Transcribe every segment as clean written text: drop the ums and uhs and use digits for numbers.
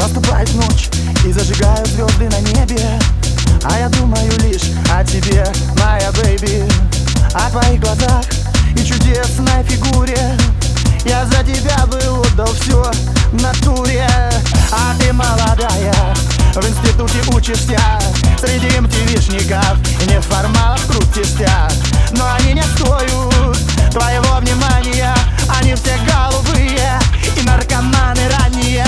Наступает ночь и зажигают звезды на небе, а я думаю лишь о тебе, моя бэйби, о твоих глазах и чудесной фигуре. Я за тебя бы отдал все в натуре. А ты молодая, в институте учишься, среди MTV-шников и неформалов крутишься. Но они не стоят твоего внимания, они все голубые и наркоманы ранние.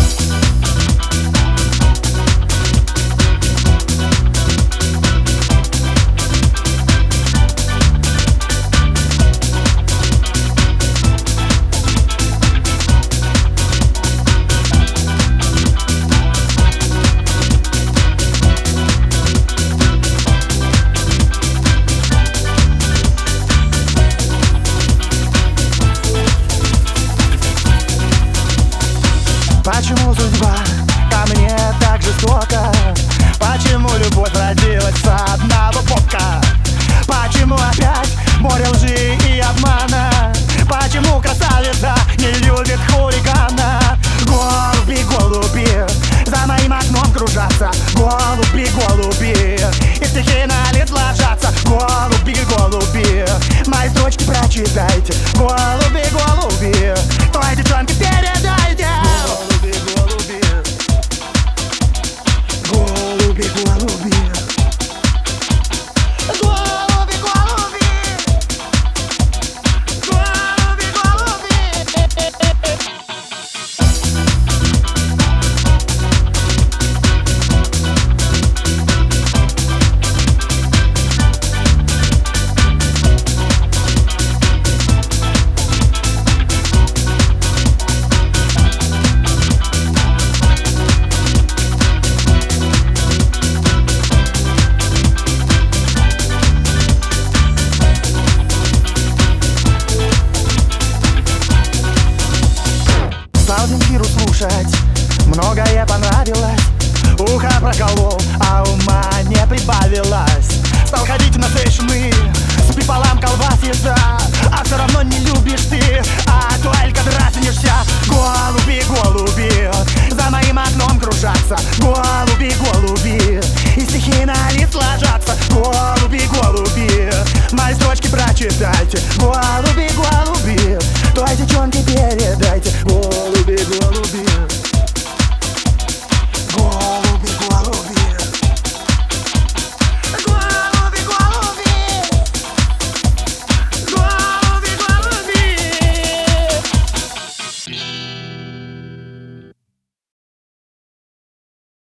Почему судьба ко мне так жестока? Почему любовь родилась с одного бока? Почему опять море лжи и обмана? Почему красавица не любит хулигана? Голуби, голуби, за моим окном кружатся. Голуби, голуби, и стихи на лист ложатся. Голуби, голуби, мои строчки прочитайте. Голуби, голуби, той девчонке передайте. Голуби, голуби, голуби, голуби, голуби, голуби. Стал Земфиру слушать, многое понравилось. Ухо проколол, а ума не прибавилось. Стал ходить на сейшны, с пополам колбасится, а все равно не любишь ты, а только дразнишься. Голуби, голуби, за моим окном кружатся. Голуби, голуби, и стихи на лист ложатся. Голуби, голуби, мои строчки прочитайте. Голуби, голуби, той девчонке